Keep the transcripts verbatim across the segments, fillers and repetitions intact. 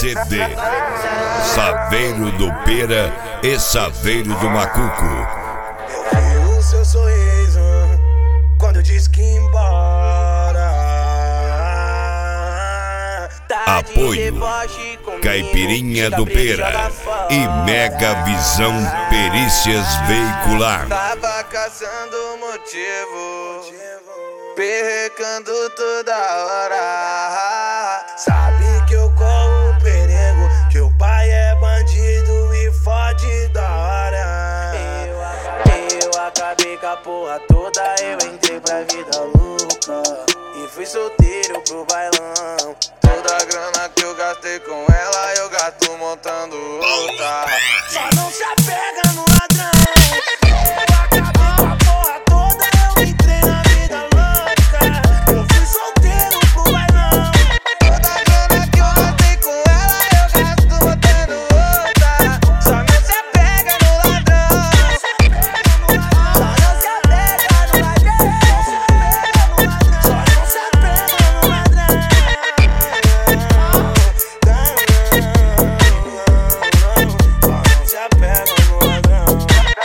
C D. Saveiro do Pera e Saveiro do Macuco. Eu vi o seu sorriso quando eu disse que ia embora. Apoio Caipirinha do Pera e Mega Visão Perícias Veicular. Tava caçando motivo, perrecando toda hora. Sabe que eu corro perigo, que o pai é bandido e fode da hora. Eu acabei, eu acabei com a porra toda, eu entrei pra vida louca e fui solteiro pro bailão. Toda a grana que eu gastei com ela, eu gasto montando outra. Só não se apega no ladrão. Eu acabei com a porra toda, eu entrei na vida louca. Eu fui solteiro pro bailão. Toda a grana que eu gastei com ela, eu gasto montando outra. Só não se apega no ladrão. Só não se apega no ladrão. Só não se apega no ladrão. Só não se apega no ladrão.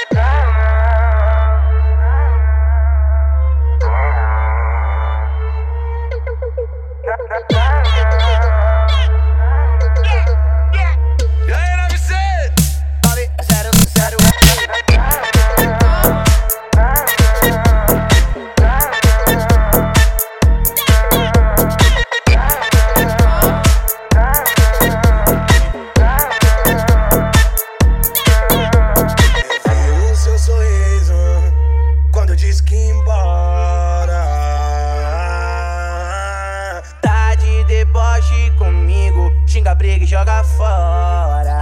E aí, nove seis? Nove, zero, zero. Eu vi o seu sorriso quando eu disse que ia embora. Tá de deboche comigo, xinga, briga e joga fora.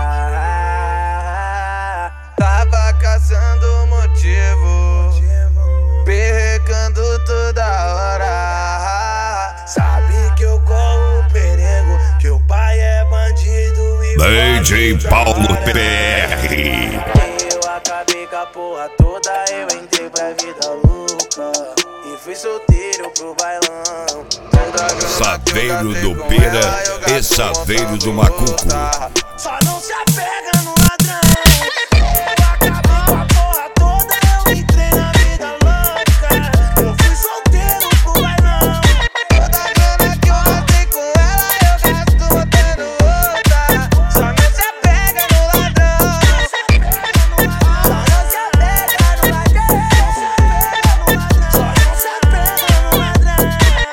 Tava caçando motivo, perrecando toda hora. Sabe que eu corro perigo, que o pai é bandido e D J fode da Paulo hora. P R. Eu acabei com a porra toda, eu entrei pra vida louca e fui solteiro pro bailão. Toda a grana que eu Saveiro gastei do com Pera ela, eu e gasto Saveiro montando do Macuco. outra. Só não se apega no ladrão. Eu acabei com a porra toda, eu entrei na vida louca. Eu fui solteiro pro bailão. Toda a grana que eu gastei com ela, eu gasto montando outra. Só não se apega no ladrão. Só não se apega no ladrão. Só não se apega no ladrão.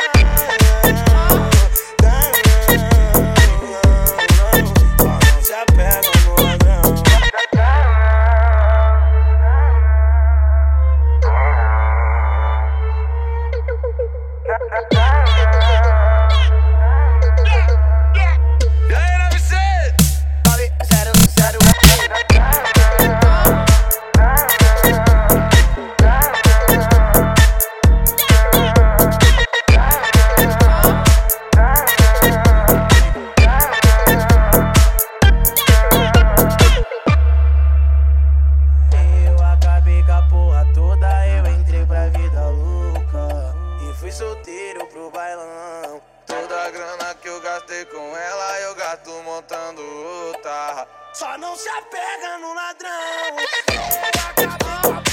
Só não se apega no ladrão. E aí, nove seis? Nove, zero, zero. Eu acabei com a porra toda, eu entrei pra vida louca e fui solteiro pro bailão. Toda a grana que eu gastei com ela, eu gasto montando outra. Só não se apega no ladrão. Eu acabei com a